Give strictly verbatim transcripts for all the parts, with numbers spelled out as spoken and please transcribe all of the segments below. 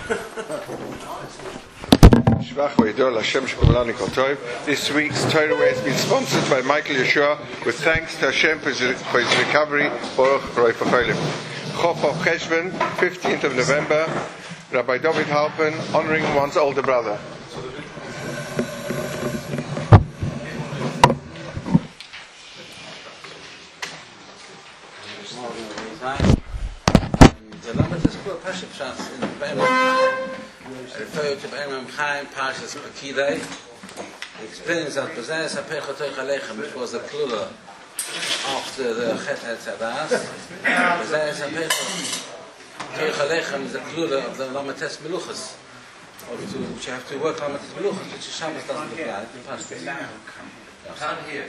This week's Torah Way has been sponsored by Michael Yeshua with thanks to Hashem for his, for his recovery. Baruch Roi Facholim. Chof of Cheshvan, fifteenth of November. Rabbi David Halpern honoring one's older brother. refer to Be'emam Chaim, Parshas Pekidei. He explains that Be'ez HaPecha Toich Aleichem, which was the Klula after the Chet HaTzadas. Be'ez HaPecha Toich Aleichem is the Klula of the Lamates Meluchas, which you have to work Lamates Meluchas, which Shabbos doesn't apply. Can't hear.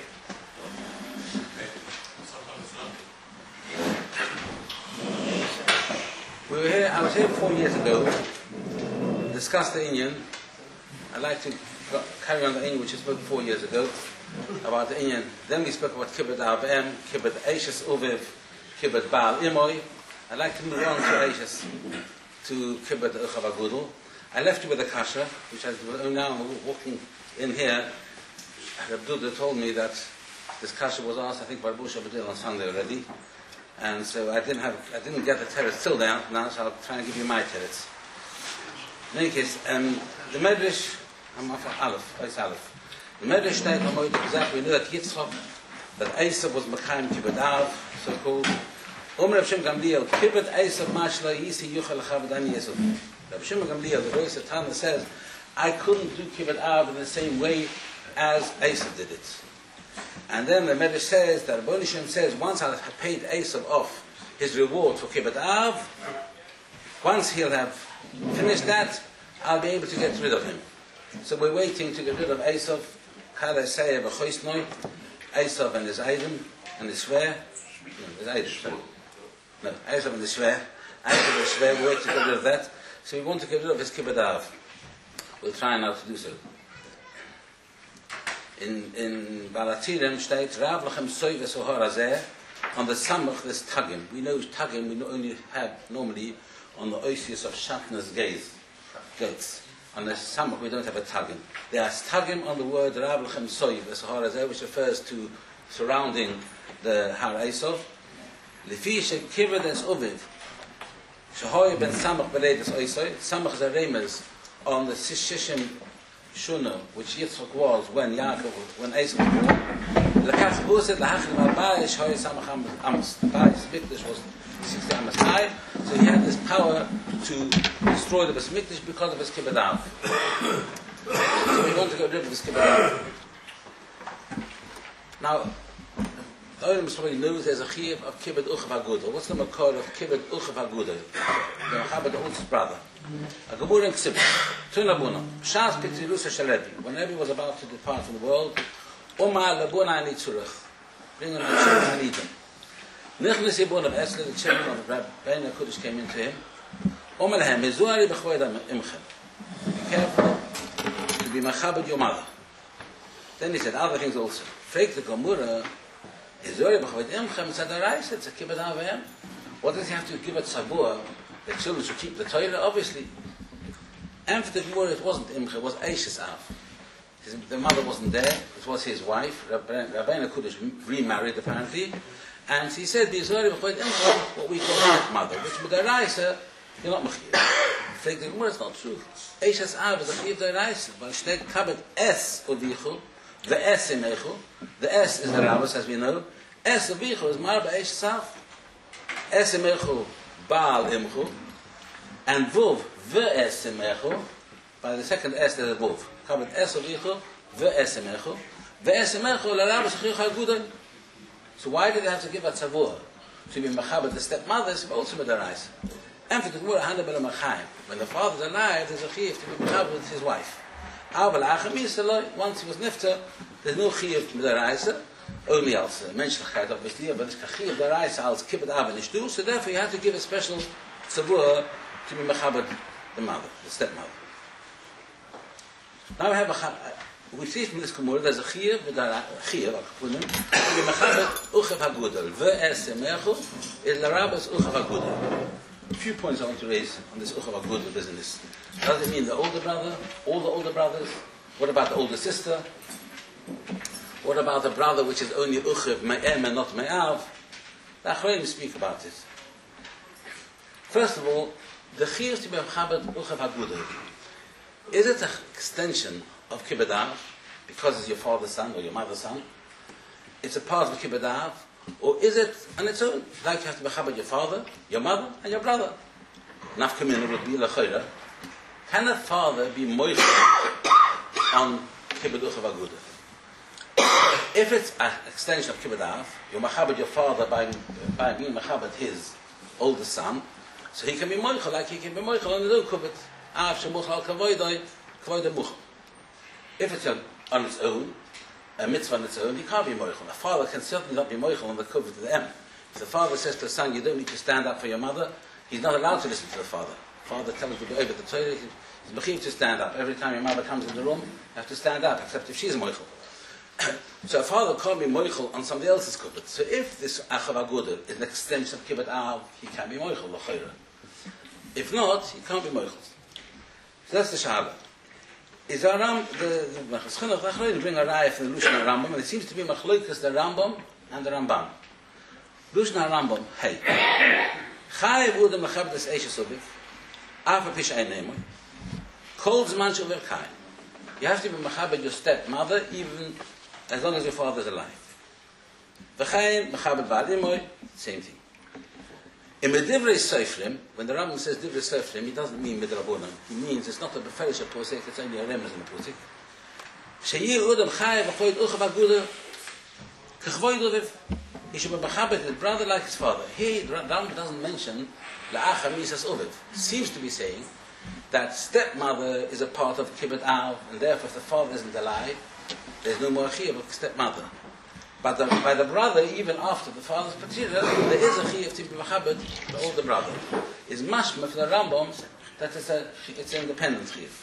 We were here, I was here four years ago, discussed the Inyan. I'd like to carry on the Inyan which I spoke four years ago, about the Inyan. Then we spoke about Kibbut Avem, Kibbut Eishes Uviv, Kibbut Baal Imoy. I'd like to move on to Eishes, to Kibbut Uchav Agudel. I left you with a kasha, which I now walking in here. Reb Duda told me that this kasha was asked, I think, by Busha Badil on Sunday already. And so I didn't have, I didn't get the teretz till now, now, so I'll try and give you my teretz. In any case, um, the Medrash, I'm off Aleph, Eis Aleph. The Medrash states on Moed exactly, we know that Yitzchak, that Esav was Mekayim Kibbut Av, so called. Omer Rav Shem Gamliel, Kibbut Esav Mashla Yisi Yuchel Chavadani Yesov. Rav Shem Gamliel, the voice of Tana says, I couldn't do Kibbut Av in the same way as Esav did it. And then the Medrash says that Rabbi Shem says, once I'll have paid Esav off his reward for Kibbut Av, once he'll have finished that, I'll be able to get rid of him. So we're waiting to get rid of Esav, Kala Seya B'choisnoi, Esav and his Eidim, and his Shver, no, his Eidim, sorry. No, Esav and his Shver, Esav and his Shver, we're waiting to get rid of that. So we want to get rid of his Kibbut Av. We'll try now to do so. In in Balatirem states Rav Lachem Soiv Sohar Azeh on the Samach this Tagim. We know Tagim we only have normally on the Oisius of Shatnas gates. Gates. On the Samach we don't have a Tagim. There is Tagim on the word Rav Lachem Soiv Sohar Azeh, which refers to surrounding the Har Esav. Lefi Shekived Es Uvid Shahoy Ben Samach Beleid Es Oisoi. Samach is a remez on the Shishim Shuna, which Yitzchak was when Yaakov, when Esav was born. Lekach Huset Lahachim Abayis Hoy Samach Amos. The Bayis Mikdash was sixty Amos high, so he had this power to destroy the Bais Mikdash because of his Kibbut Av. So we want to get rid of his Kibbut Av. Now, the Olam probably knows there's a chiyuv of Kibbut Uchav Agudel. What's the makor of Kibbut Uchav Agudel? The Chabad Oldest brother. A Gemara in Ksibit. Tun Labuna. Shas P'tzirusa Shalevi. When Rebbe was about to depart from the world, Oma Labuna Ani Tzurach. Bring him the children and eat them. Nichnis Yibun of Esler, the children of Rabbeinu HaKudosh came into him. Oma Lehem, Mezuari B'chvoida Imchem. Be careful to be Machabed your mother. Then he said other things also. Freak the Gemara, Mezuari B'chvoida Imchem, it's a Daraisa, it's a Kibbut Avayim. What does he have to give at Sabur? The children should keep the Torah, obviously. And for the Gemara, it wasn't Imcha, it was Eishes Av. His, the mother wasn't there, it was his wife. Rabbeinu HaKudosh remarried, apparently. And he said, what we call that mother, which B'daraisa, you're not Mechir. The Gemara, it's not true. Eishes Av is a Chiv Daraisa. But Shnei Kabet Es Uvichu, the Es Imechu, the Es is the Rabbis, as we know. Es Uvichu is Marba Eishes Av. Es Imechu, Baal Imchu, and Vuv V'es Imechu. By the second S there's a Vuv. Kabet Es Uvichu, V'es Imechu. V'es Imechu l'Rabbis Chichuch HaGudel. So why did they have to give a tzavur? To be Machabed the stepmothers, but also Medaraisa. And for the Gemara, Handa B'la Machayim. When the father's alive, there's a chiyuv to be Machabed with his wife. Abel Achamisaloy, once he was nifter, there's no chiyuv Medaraisa. Only als menschlichkeit, obviously, but it's chiyuv Daraisa als Kibbut Av Nishtu, so therefore you have to give a special tzavur to be Machabed the mother, the stepmother. Now we have a we see from this Gemara there's a chiyuv, chiyuv, to be Machabed Uchav HaGudel. V'es Emechu is l'Rabbis Uchav HaGudel. A few points I want to raise on this Uchav Aguda business. Does it mean the older brother, all the older brothers? What about the older sister? What about the brother which is only Uchav Me'em and not Me'av? The Achronim speak about it. First of all, the Chiyuv to be Chabad Uchav Aguda. Is it an extension of Kibbud Av because it's your father's son or your mother's son? It's a part of Kibbud Av, or is it on its own? Like you have to be Chabad your father, your mother, and your brother. Nafkamina would be L'chayra. Can a father be moichel on Kibbud Uchav Aguda? If it's an extension of Kibbud Av, you're Machabad your father by, by being Machabad his oldest son, so he can be moichel like he can be moichel on his own Kibbud. If it's on its own, a mitzvah on its own, he can't be moichel. A father can certainly not be moichel on the Kibbud of the M. If the father says to the son, you don't need to stand up for your mother, he's not allowed to listen to the father. The father tells him to go over the Torah, he's mechiv to stand up. Every time your mother comes in the room, you have to stand up, except if she's moichel. So a father can't be moichel on somebody else's Kibbud. So if this Achav Aguda is an extension of Kibbud Av, he can be moichel, l'chayra. If not, he can't be moichel. So that's the Shahala. Is our Ram, the Chinuch Achronim bring a raya from the Lushan Rambam, and it seems to be Machloikas the Rambam and the Rambam. Lushan Rambam, hey. Chayev Udam Machabdas Eishes Uviv, Afa Pish Ein Nemoy, Kol Zman Shel Verkai. You have to be Machabed your stepmother, even as long as your father is alive. V'chayin Machabed Ba'al Imoy, same thing. In Divrei Seifrim, when the Rambam says Divrei Seifrim, he doesn't mean Midrabanan. He means it's not a Beferish Posek, it's only a Remez in the Posek. Sheyir Udam Chayev Achoyd Uchav Aguda, Kechvoyd Uviv, he should be Machabed his brother like his father. Here, the Rambam doesn't mention La'achar Misas Uviv. Seems to be saying that stepmother is a part of Kibbud Av, and therefore if the father isn't alive, there's no more Chiyuv of stepmother. But the, by the brother, even after the father's patira, there is a Chiyuv to be Machabed, the older brother. Is mashma for the Rambam that it's, a, it's an independent Chiyuv.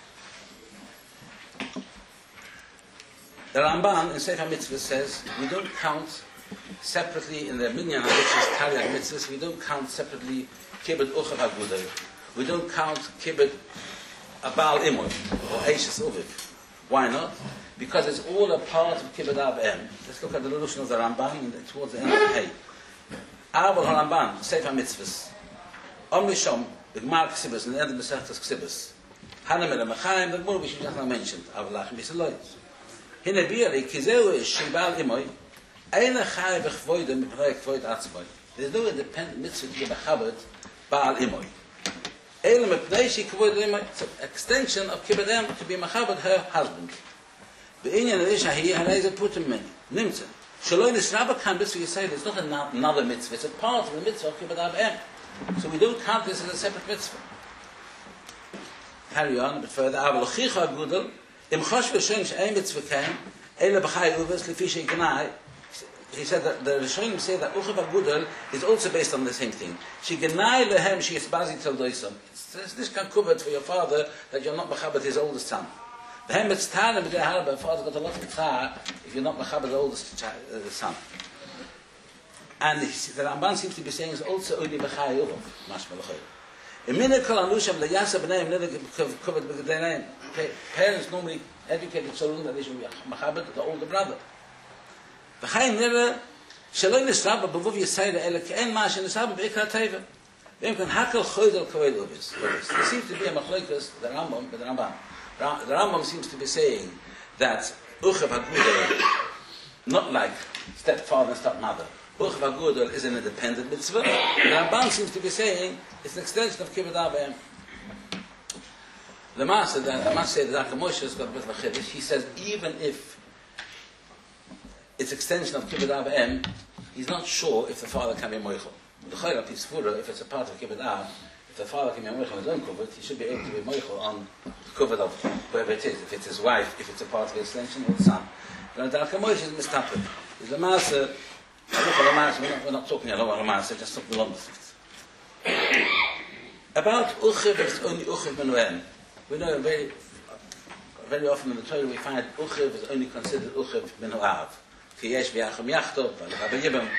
The Ramban in Sefer Mitzvah says, we don't count separately in the Minyan HaMitzvahs, Taryag Mitzvahs, we don't count separately Kibbud Uchav Aguda. We don't count Kibbud Abal Imoy, or Eishes Uviv. Why not? Because it's all a part of Kibbud Av M. Let's look at the Lushon of the Ramban towards the end of the Hay. Av al-Ramban, Sefer Mitzvahs. Om Nishom, the Gemara Ksibas, and the end of the Mesechtas Ksibas. Hanam el Machayim, the Gemara which we just now mentioned. Av lachem Yisaloyes. Hine biyari, kizeu is Shibal Imoy, Eina Chai b'chvoidem, b'chnoi kvoid atzmoy. There's no independent mitzvah to be B'chabed, Baal Imoy. Eila mepnei shi kvoid Imoy, it's an extension of Kibbud M to be Machabed her husband. B'inyan Elisha hi hanei putim meni, nimtza. Shaloi nisraba kan mitzvah Yisrael, it's not another mitzvah, it's a part of the mitzvah of Kibbud Av M. So we don't count this as a separate mitzvah. Carry on a bit further. Aval Chicha Agudel, im chosh v'shem she'ei mitzvah kem, eila b'chai uves lefi she'gnai. He said that the Rishonim say that Uchav Agudel is also based on the same thing. She genai lehem she is bazi tel doisam. This can cover it for your father that you're not Machabed his oldest son. Lehem it's tar and b'dei harba, your father's got a lot of tar if you're not Machabed the oldest child, uh, son. And the Ramban seems to be saying it's also only b'chai uvav, mashma l'chayr. In minute kol anusham the yasa b'neim never covered b'gedei name. Parents normally educate the children that they should be Machabed the older brother. V'chaim nere shaloi nisraba b'vuv yisayra ele ke'en ma shenisraba b'ikra teva. V'im kan hakel choydel kaved uvis. There seems to be a machloikas, the Rambam, but the Rambam. The Rambam seems to be saying that Uchav Agudel, not like stepfather and stepmother, Uchav Agudel is an independent mitzvah. The Rambam seems to be saying it's an extension of Kibbud Av M. The Master, the Master, the Daka Moshe has got a bit of a chiddush. He says even if it's extension of Kibbud Av M, he's not sure if the father can be moichel. The Chayra Pisfura, if it's a part of Kibbud Av, if the father can be moichel on his own kuvut, he should be able to be moichel on the kuvut of whoever it is. If it's his wife, if it's a part of the extension, or the son. But the Daka Moshe is mistapid. Is the Master, we're not talking a lot about the Master, just talking along the about Uchav, it's only Uchav Menuem. We know very, very often in the Torah we find Uchav is only considered Uchav Menuav. Kiyesh v'yacham yachtov, v'alcha b'yibam.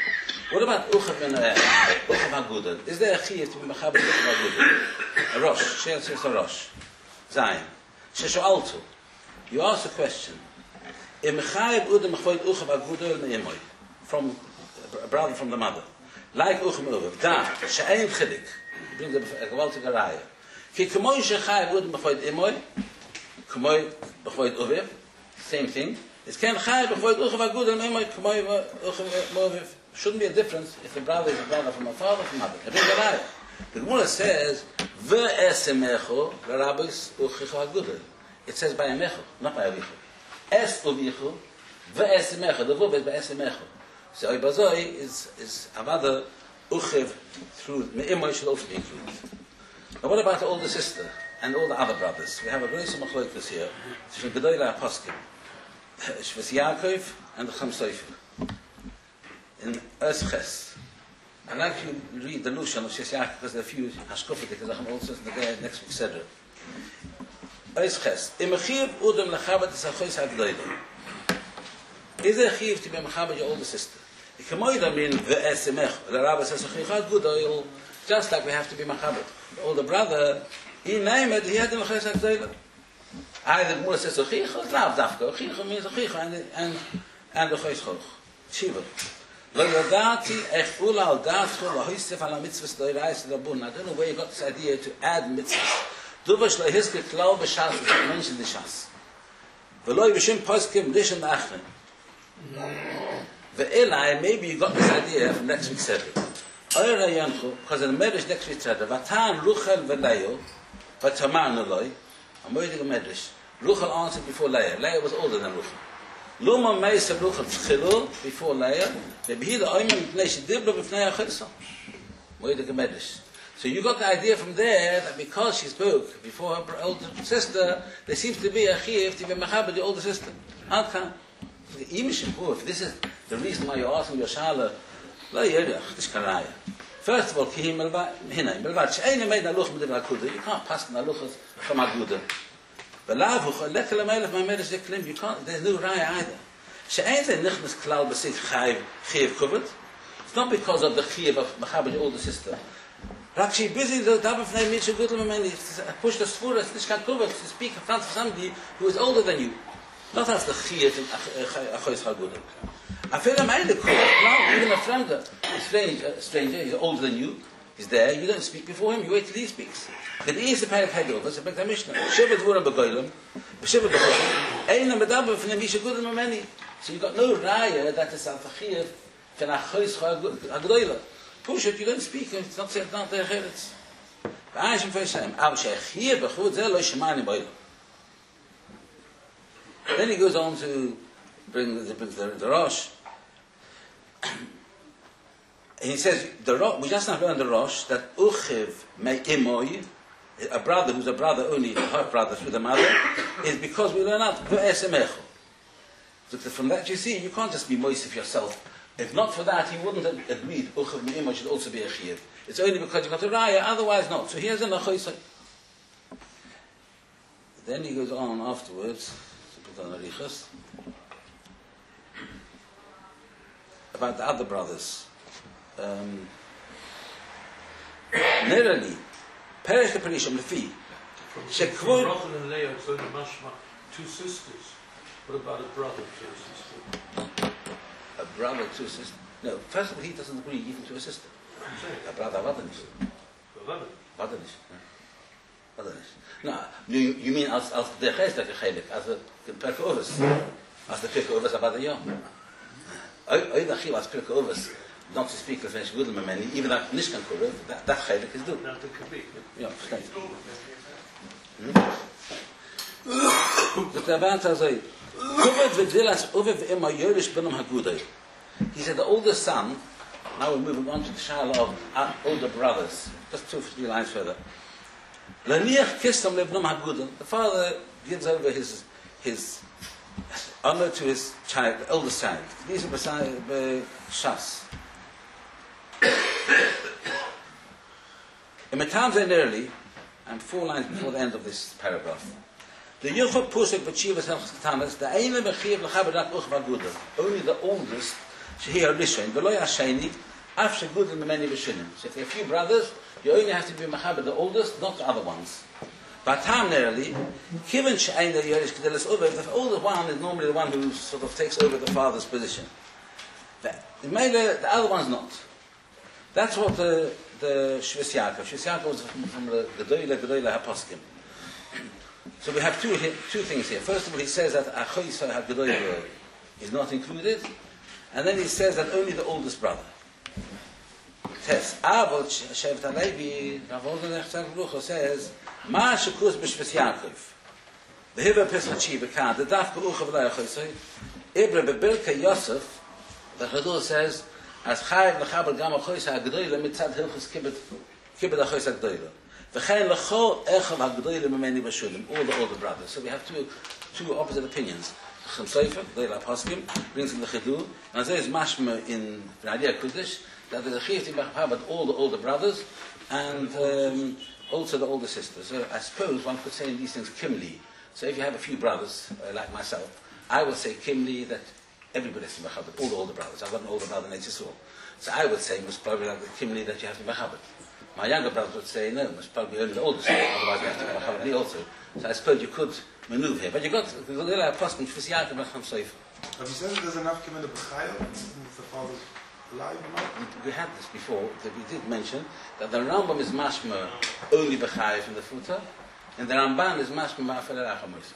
What about Uchav and Uchav HaGudel? Is there a chiyuv to be Mechaber Uchav HaGudel? A Rosh. She answers a Rosh. Zayin. Sheshoaltu. You ask a question. Im Mechaber Udem Mechoid Uchav HaGudel Me'imoy. From a brother from the mother. Like Uchav Uchav. Da. She'ein Chilik. Brings a gewaltige Raya. Ki K'moy Shechaber Udem Mechoid Imoy. K'moy Mechoid Uchav. Same thing. It's Ken Chaber Mechoid Uchav HaGudel Me'imoy. K'moy Uchav Uchav. Shouldn't be a difference if the brother is a brother from a father or from mother. The Gemara says, Ve'esemecho l'rabis uchicho hagudel. It says by emecho, not by avicho. Es uvicho, ve'esemecho. The verb is ve'esemecho. So Ibazoi is is avada uchiv through me'imoy should also be included. Now what about the older sister and all the other brothers? We have a very small machlokes here. It's from Gedolah Aposkim, Shvus Yaakov and the Cham Sofer. In Esches. I like you read the Lushan of Shvus Yaakov because there are a few hashkofet because I'm also in the next week Seder. Esches. Imechiv udem lechabat esachois hagdoilim. Is there a chiv to be mechabat your older sister? Ikemoida mean ve'esemech. The Rabbi says hagdoil. Just like we have to be mechabat. The older brother, he named it. He had the lechabat hagdoilim. Either Mura says achicha, it's not dafka. Achicha means achicha and and and the chois choch. Shiva. I don't know where you got this idea to add mitzvahs. Duvash lo hiske klau b'shas is mentioned the shas. V'lo yivishim poskim rishon ba'achrin. Ve'elai, maybe you got this idea from next week's Seder. Oyra yanchu, because in the Medrash next week's Seder, Vatan Ruchel v'Leyo, Vatamar Noloy, I'm waiting a Medrash. Ruchel answered before Leah. Leah was older than Ruchel. Luma meisa Ruchel tchilu before Leah. Maybe the Oyman Pnei Shedibla b'Pnei HaChilsa. Waiting a Medrash. So you got the idea from there that because she spoke before her older sister, there seems to be a chiyuv to be mechaber the older sister. How come? If this is the reason why you're asking your shala, first of all, you can't pass the luchas from aguda. You can't. There's no raya either. It's not because of the chiyuv of mechaber the older sister. Rakshi busy the double name means a good man. Push the svura, this can't cover to speak in front of somebody who is older than you. Not as the chiyat and achois hagudel. I feel I'm either cool. Now even a friend, a stranger, a stranger, he's older than you. He's there. You don't speak before him. You wait till he speaks. But he is a pair of headovers. It's a big Mishnah. Shiva dvura begoylem, shiva begoylem. Ein medaber from the misha good many. So you got no raya that is al chiyat from achois hagudel. Push it, you don't speak, it's not said, not there, it's... V'ayishim v'ayishim, av she'echir b'chud zeh lo shemani b'oilo. Then he goes on to bring the, the, the Rosh. And he says, the Rosh, we just now learned the Rosh, that uchiv me'imoy, a brother who's a brother only, half brother through the mother, is because we learn out, v'esemecho. So from that you see, you can't just be moisif yourself. If not for that, he wouldn't have agreed Uchav Me'imah should also be a chiyuv. It's only because you got a raya, otherwise not. So here's an achoisai. Then he goes on afterwards, to put on Arichas, about the other brothers. Um, Nerali, Perish the Perisham Lefi. From Rachel and Leah, it's only mashma, two sisters. What about a brother, two sisters? A brother, two sisters. No, first of all, he doesn't agree even to a sister. A brother, Vadanish. Vadanish. Vadanish. No, you, you mean as as the Chesed Chelik, as the Pirkei Avos, as the Pirkei Avos about the Yom. Oy Nachil as Pirkei Avos, not to speak of French Gudel Memeni, even that Nishkan Kurev, that that Chelik is due. Not the Kabik. Yeah, versteht. The Tabanta say. He said the older son, now we're moving on to the shala of uh, older brothers, just two, three lines further. The father gives over his his honor to his child, the eldest child. These are beside Shas. In Matam early, and four lines before the end of this paragraph. The Yuchot Pusik B'Chivas Helchas Katanas, the Eile Mechiv L'Chaber Rak Uch V'Agudel, only the oldest, Shehi HaRishon, V'lo Yasheni, After good and many Rishonim. So if there are a few brothers, you only have to be Mechaber the oldest, not the other ones. But primarily, given she'ain the Yorish Kedelis over, the older one is normally the one who sort of takes over the father's position. The, the other one's not. That's what the the Shvis Yaakov. Shvis Yaakov was from, from the Gedoyle Gedoyle HaPoskim. So we have two two things here. First of all, he says that Achoysa HaGedoyle is not included, and then he says that only the oldest brother. Test. Avot Shevet HaLevi, Rav Olden Echtzak Brucho says, Ma Shekus B'Shvis Yaakov. The Hiva Pesach Shivaka, the Daf Berucha V'la Achoysa, Ibra Bebirka Yosef, the Chadul says, as Chayiv L'chaber Gam HaChoysa HaGedoyle mitzad Hilchus Kibbet Kibbet HaChoysa HaGedoyle. V'chein L'chol Echav HaGedoyle Memeni B'Shulim, all the older brothers. So we have two two opposite opinions. Chaim Seifer, Gedoyle HaPoskim, brings in the Chidul, and there is Mashma in V'Aliyah Kudish, that there's a Chiyuv T'Bachar, but all the older brothers, and um, also the older sisters. So I suppose one could say in these things Kimli. So if you have a few brothers, uh, like myself, I would say Kimli that everybody has to be Mechaber, all the older brothers. I've got an older brother in Yisrael. So I would say most probably like the Kimli that you have to be Mechaber. My younger brothers would say no, most probably only the oldest, otherwise you have to be Mechaber me also. So I suppose you could maneuver here. But you got the Gedoyle HaPoskim, Shvis Yaakov and Chaim Seifer. Have you said that there's enough Kim in the B'chayil, if the father's alive or not? We had this before, that we did mention, that the Rambam is mashma only b'chayiv in the futa, and the Ramban is mashma ma'afel al-achamois.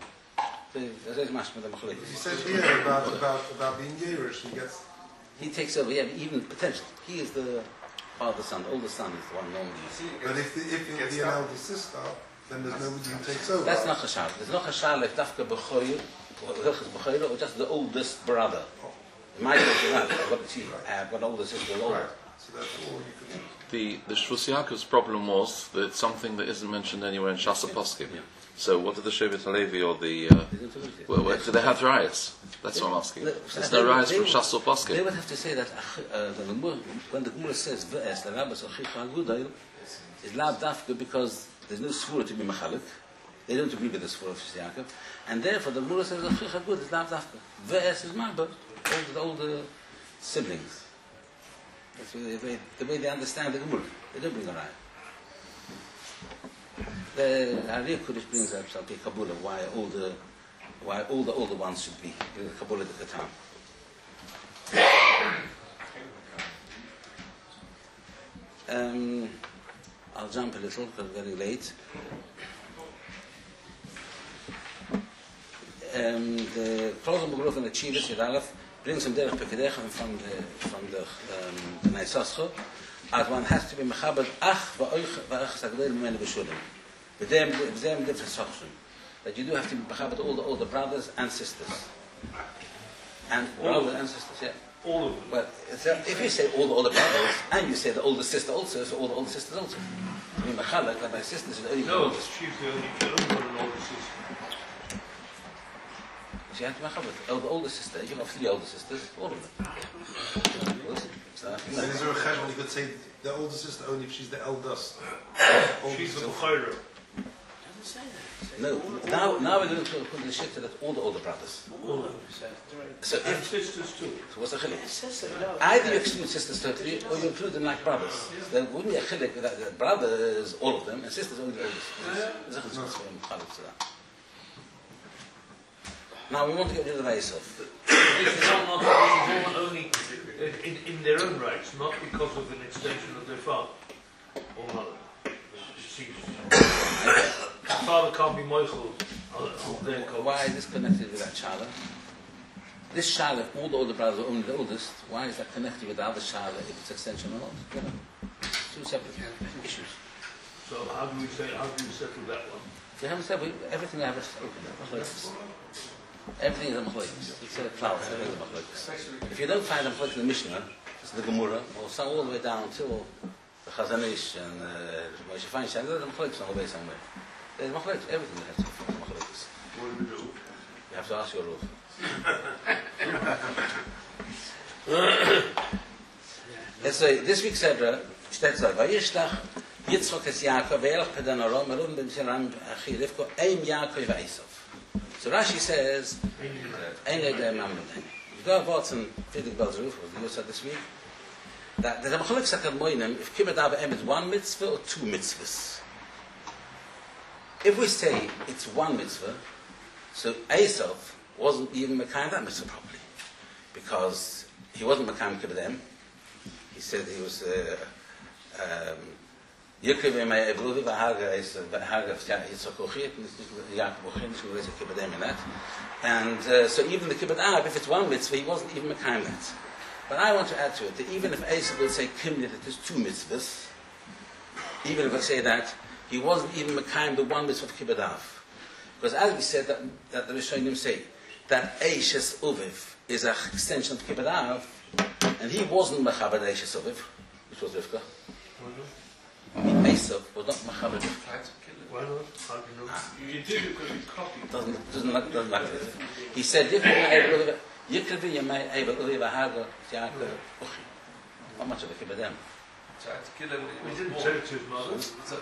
So there's mashma the machlokes. He said here about, about, about being Yerush, he gets... He takes over, yeah, even potentially. He is the father's son, the oldest son is the one normally. But if the, if it be an elder sister, then there's nobody who takes over. That's not chashal. There's no chashal if dafka b'choyer, or hilchas b'choyer, or just the oldest brother. My daughter, I've got a chief, I've got an older sister, older. Right. So that's all you could do. The the Shvus Yaakov's problem was that it's something that isn't mentioned anywhere in Shas HaPoskim. Yeah. So what did the Shevet HaLevi or the uh, well, well, do they have riots? That's what I'm asking. There's no riots from Shas They HaPoskim. would have to say that uh, the Gemara, when the Gemara says V'es, the Rabbis Achicha HaGudayl, is lav dafka because there's no svura to be machalik. They don't agree with the svura of Shvis Yaakov, and therefore the Gemara says Achicha HaGudayl is lav dafka. V'es is marba, all the older siblings. That's the way, the way they understand the Gemara. They don't bring a raya. The Ariyah Kudish brings up something Kabbalah, why all the why all the older ones should be in the Kabbalah at the time. Um, I'll jump a little because it's very late. Um, the Klozon Begruf and the Chivas Yidalef brings some derech pekedechem from the from the um, the Neisascho, as one has to be mechaber ach va'oich va'ach sagdel mimenu b'shulim. With them, with them different section. That you do have to be mechaber all the older brothers and sisters, and brothers and sisters, yeah. All of them. Well, so if you say all the older brothers and you say the older sister also, so all the older sisters also. I mean, mechalek, like my sisters, is only the No, oldest. she's the only kid, but an older sister. So you have to mechabit. Oh, the older sister, you have three older sisters, all of them. So, And is there a cheshbon you could say the older sister only if she's the eldest? She's the B'chayra. no, now, now we're going to put the shit that all the older brothers. All of them. So And if, sisters too. so what's the chilek? Either you exclude sisters totally, or you include them like brothers. There wouldn't be a chilek that the brothers, all of them, and sisters only the oldest. There's a chilek for mechalek to that. Now we want to get rid of Esav. This is all not, this is all only in, in their own rights, not because of an extension of their father or mother. She, the father can't be Michael on, on their cause. Why is this connected with that shala? This shala, if all the older brothers are only the oldest, why is that connected with the other shala if it's extension or not? You know, two separate issues. So how do we say, how do we settle that one? We haven't said, we, everything I have is open. Everything is a machlokes. It's a cloud, everything is a machlokes. If you don't find a machlokes in the Mishnah, it's the Gemara, or some all the way down till the Chazon Ish and Moshe Feinstein, there's a machlokes on the way somewhere. There's machlokes, everything has to be machlokes. What do we do? You have to ask your roof. Let's say, this week's Sedra, steht so, Vayishlach, Yitzchok es Yaakov, Ve'elach Pedan Arom, Merun ben Shiram Achi Rivko, Eim Yaakov Esav. So Rashi says, Ein Edem Amrudin. You go to Watson, Friedrich Belzeruf, was the Yusuf this week. that there's a machlok second moinem if kibbutz av em is one mitzvah or two mitzvahs. If we say it's one mitzvah, so Esav wasn't even mekayim that mitzvah properly, because he wasn't mekayim kibbutz em. He said he was Yekrev emay ebruvi v'haga Esav v'haga Yitzchak ochit Yaakov ochit Shmuel Esav kibbutz em in that, and uh, so even the kibbutz av, if it's one mitzvah, he wasn't even mekayim that. But I want to add to it that even if Esav would say kimli that there's two mitzvahs, even if I say that, he wasn't even mekayim the one mitzvah of kibbutz av. Because as we said, that, that the Rishonim say, that Eishes Uviv is an extension of kibbutz av, and he wasn't mechabed Eishes Uviv, which was Rivka. Esav was not mechabed Rivka. Why not? How do you know? Ah. You did it because you copied. Doesn't, doesn't, like, doesn't like it. He said, Yikrevi Yemei Eibel Uviv Haga Yaakov Uchi. Not much of a kibbutz em. We didn't say it to his mother.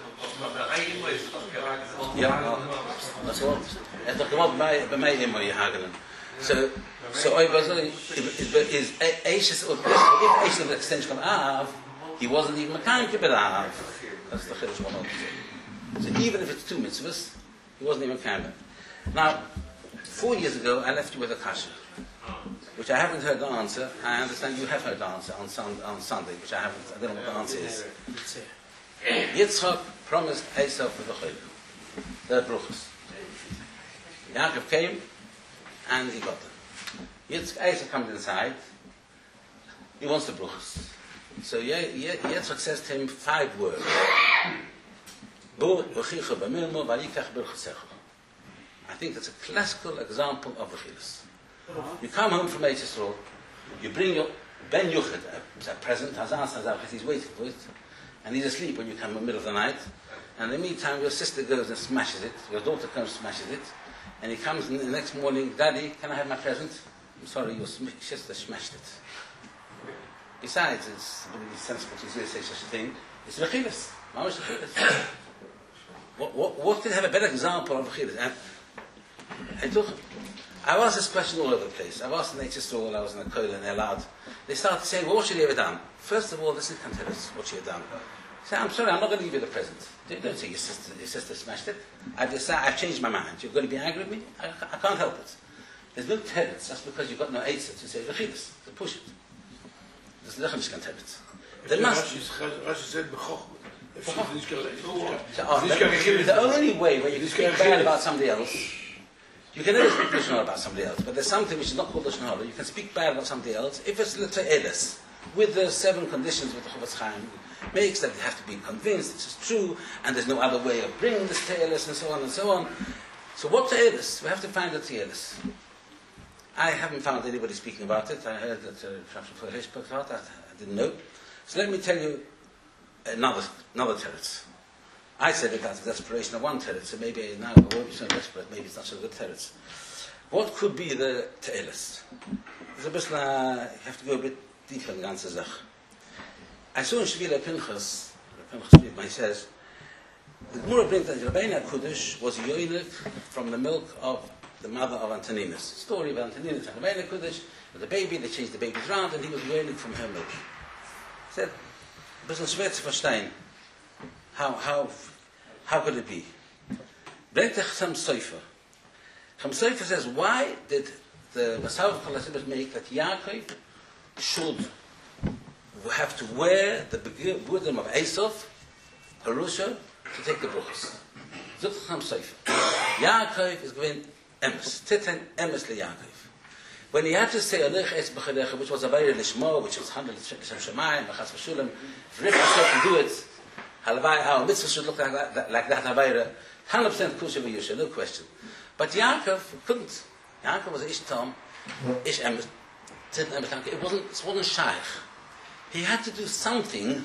Yeah, that's all. Het toch gewoon bij bij mij in mooie hagelen. So, so I was is Aisha's if Aisha's extension of Av, he wasn't even mekayim kibbutz av. That's the chiddush one. So even if it's two mitzvahs, he wasn't even mekayim. Now, four years ago, I left you with a kasha, which I haven't heard the answer. I understand you have heard the answer on, sun, on Sunday, which I haven't. I don't know what the answer is. Yitzchak promised Esav for the chayil, the bruchos. Yaakov came, and he got them. Esav comes inside. He wants the bruchos. So Yitzchak says to him five words. I think that's a classical example of Rechilas. You come home from Eretz Yisrael, you bring your Ben Yuchid, a present, Hazan Hazan, he's waiting for it, and he's asleep when you come in the middle of the night, and in the meantime your sister goes and smashes it, your daughter comes and smashes it, and he comes in the next morning, Daddy, can I have my present? I'm sorry, your sister smashed it. Besides, it's really sensible to say such a thing, it's Rechilas. Mamash Rechilas. What, what, what could have a better example of Rechilas? And I took I've asked this question all over the place. I've asked in Eretz Yisrael, I was in the Koil and they're allowed. They started saying, well, what should he have done? First of all, this is can't tell us what she had done. He said, I'm sorry, I'm not going to give you the present. Don't, don't say your sister, your sister smashed it. I've decided, I've changed my mind. You're going to be angry with me? I, I can't help it. There's no teretz. That's because you've got no eitzah to say Rechilas, to push it. There's lechem can't tell it. There must be. The only way where you can speak bad about somebody else, you can never speak Lashon Hara about somebody else, but there's something which is not called Lashon Hara. You can speak bad about somebody else if it's, let's say, Edes, with the seven conditions with the Chofetz Chaim makes that you have to be convinced this is true, and there's no other way of bringing this Te'elis, and so on and so on. So what Te'elis? We have to find the Te'elis. I haven't found anybody speaking about it. I heard that Rav Shlomo spoke about that. I didn't know. So let me tell you another another teretz. I said it out of desperation of one teretz, so maybe now I won't be so desperate, maybe it's not so good teretz. What could be the te'elis? There's a bit, uh, you have to go a bit deeper in the ganze Zach. I saw in Shvila Pinchas, Pinchas he says, the Gemara brings that Rabbeinu Kodesh was yoinik from the milk of the mother of Antoninus. Story of Antoninus and Rabbeinu Kodesh, with the baby, they changed the babies around, and he was yoinik from her milk. He said, a bisschen schwer zu verstehen. How, how, how could it be? Brengt the Chassam Sofer. Chassam Sofer says, why did the Masau of Chalasibas make that Yaakov should have to wear the begudim of Esav, Harusha, to take the bruchos? Zut Chassam Sofer. Yaakov is given emes. Titen emes le Yaakov. When he had to say Alech Es B'Chalecha, which was a very lishmo, which was hundred Shem Shemayim, B'Chas V'Shulam, if Rivka said to do it, Halavai, our mitzvah should look like that, like that Havayra, one hundred percent Kusha V'Yusha, no question. But Yaakov couldn't. Yaakov was Ish Tom, Ish Emes, Titen Emes Yaakov. It wasn't, it wasn't Shaykh. He had to do something,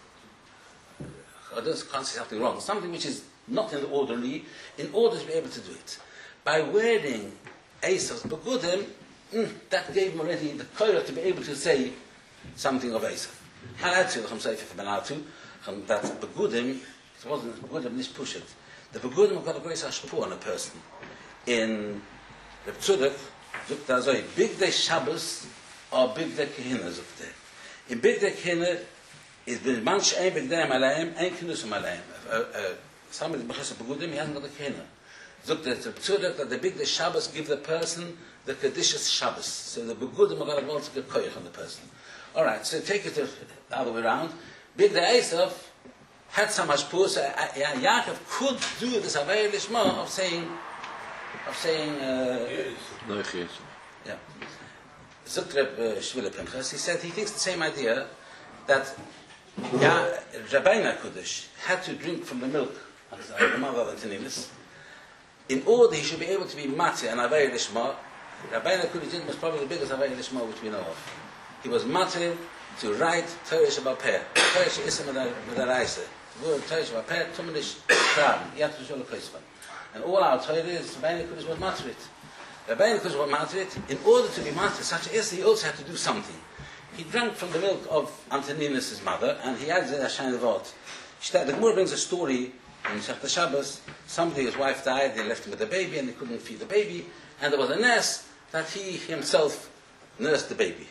I don't can't say something wrong, something which is not in the orderly, in order to be able to do it. By wearing Esav's Begudim, Mm, that gave him already the courage to be able to say something of Esav. And that's what I'm saying for Benatu, that Begudim, it wasn't Begudim, this push it. The Begudim have got a great ashpur on a person. In Reb Tzudek, Zukta Zoi, big day Shabbos or big day Kehina Zukta. In Bigdei Kinder is been manch ein Bigdei Malaim, ein Kinus Malaim. Somebody Bechesed Begudim, he hasn't got a Kinder. So the Tzurek that the Bigdei Shabbos give the person the Kedishas Shabbos. So the Begudim are going to want to get koyach on the person. Alright, so take it the other way around. Bigdei Esav had some hashpur, so Yaakov could do this Havayah Lishma of saying, of saying, uh, No, yes. yeah. Zutreb Shvile Pinchas, he said he thinks the same idea that yeah, Rabbeinu Kodesh had to drink from the milk of the mother of Antoninus. In order he should be able to be Matzah and Havayah Lishma, Rabbeinu Kodesh was probably the biggest Havayah Lishma which we know of. He was Matzah to write Torah Shabbat Peh. Torah Shabbat Peh. The word Torah Shabbat Peh, Tumanish Krab, Yat Rishon L'Koisvan. And all our Torah is, Rabbeinu Kodesh was Matzah it. Rabbeinu Kodesh was Matzah it. In order to be Matzah such as he also had to do something. He drank from the milk of Antoninus' mother, and he adds a Hashem Levot. The Gemara brings a story in Shechta Shabbos. Somebody, his wife died, they left him with a baby, and they couldn't feed the baby, and there was a nurse that he himself nursed the baby.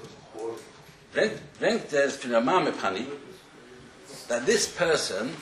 Brengt there's from a Mamepani that this person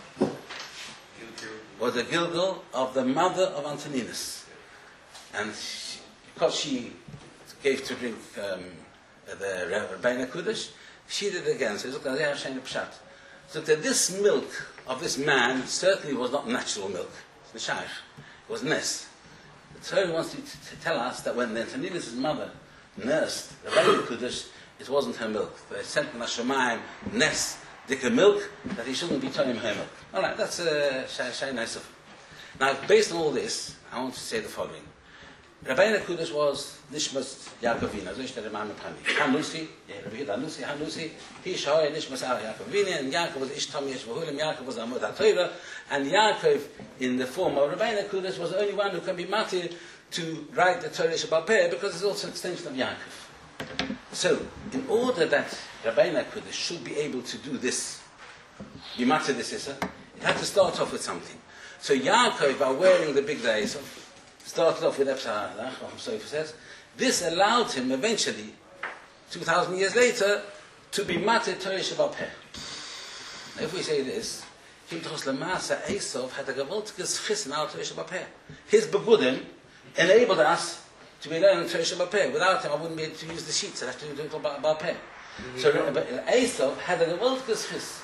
was a Gilgal of the mother of Antoninus. And she, because she gave to drink um, the Rabbeinu Kodesh, she did it again. So look at So that this milk of this man certainly was not natural milk. It was Nes. The Torah wants to, t- to tell us that when Antoninus' mother nursed Rabbeinu Kodesh, it wasn't her milk. They sent in Hashemayim Nes Dika milk, that he shouldn't be telling her milk. Alright, that's a uh, shay nice of. Now, based on all this, I want to say the following. Rabbeinu Kodesh was Nishmas Yaakovina, so is the Imam Pani. Hanusi, Hanusi, Hanusi, he shoy Nishmas Yaakovina, and Yaakov was Ishtam Yeshvahulim, Yaakov was Amud HaTorah, and Yaakov, in the form of Rabbeinu Kodesh, was the only one who can be matir to write the Torah Shabbat Peh, because it's also an extension of Yaakov. So, in order that Rabbeinu Kodesh should be able to do this, be matir this issa, it had to start off with something. So Yaakov, by wearing the big days, started off with Epsah Halach, says, this allowed him eventually, two thousand years later, to be matir Torah Shabbat Peh. Now, if we say this, Himtchos Lamasa Esav had a gewaltiges chis in our Torah Shabbat Peh. His begudim enabled us to be learning Torah Shabbat Peh. Without him, I wouldn't be able to use the sheets. I'd have to do it about, about Peh. Mm-hmm. So Esav had a gewaltiges chis.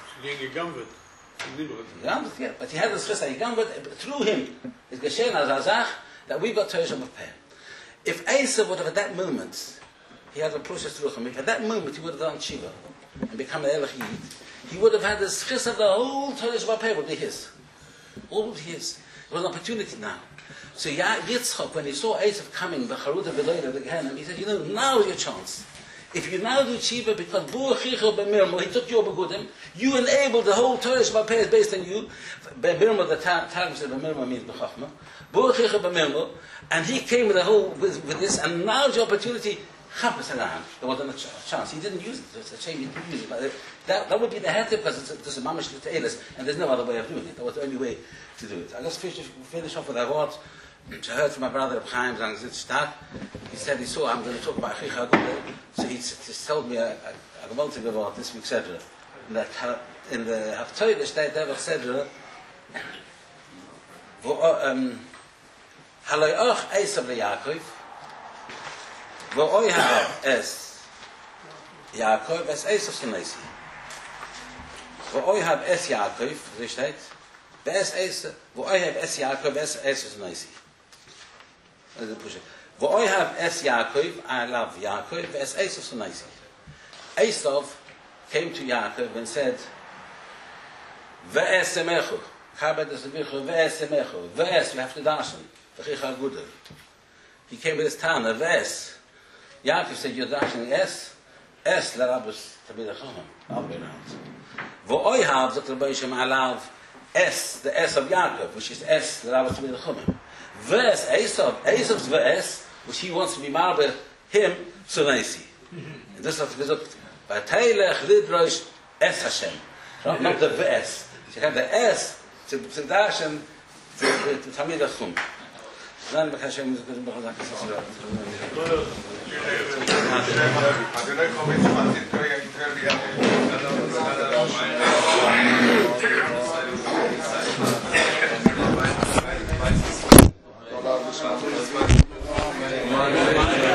Yeah, but he had the chis that he gambled through him. It's Geshen Azazach that we got Torah Shabbat Peh. If Esav would have at that moment, he had a process through him, if at that moment he would have done Shiva and become an Elach Yid, he would have had the chis of the whole Torah Shabbat Peh would be his. All would be his. It was an opportunity now. So Yitzchak, when he saw Esav coming, the Charuda Beloida, the Gehenim, he said, you know, now is your chance. If you now do Tshiva, because Bu'achicha B'mirmo, he took your Begudim, you enabled the whole Torah Shabbat Peh is based on you. B'mirmo, the Targum said B'mirmo means B'chachma. Bu'achicha B'mirmo, and he came with the whole, with, with this, and now the opportunity, Chappas around. There wasn't a chance. He didn't use it. It's a shame he didn't use it. But that, that would be the head because it's a, it's a mamish l'te'elis, and there's no other way of doing it. That was the only way to do it. I just finish, finish off with a word. which I heard from my brother Reb Chaim Zangzitzstak. He said he saw, I'm going to talk about Achicha Agudah. So he, he told me a, a, a gewaltige about this week Sedra. That in the Haftorah steht der Sedra, wo Haloi och Esav leYaakov, wo oi ha es Yaakov es Esav Sinesi. Wo oi ha es Yaakov, so steht, es Esav, wo oi ha es Yaakov es Esav Sinesi. Wo oi ha es Yaakov, I love Yaakov, es Esav Sinesi. Esav came to Yaakov and said, Ve'es semechu. Chabad es semechu, ve'es semechu. Ve'es, you have to darshan. V'chicha agudah. He came with his Tana, ve'es. Yaakov said, you're darshaning es, es l'rabus tabid ha'chomim. All the way around. V'oi hav, zot Rabbi Yishem alav, es, the es of Yaakov, which is es l'rabus tabid ha'chomim. Ve'es, Esav, Esav's ve'es, which he wants to be marbe, him, sunaisi. And this is what V'teilech lidrosh es Hashem. Not, not the v'es. You have the es to darshan to Tamid HaChum. Dann bekannte ich mir das Buch gesagt. Thank you.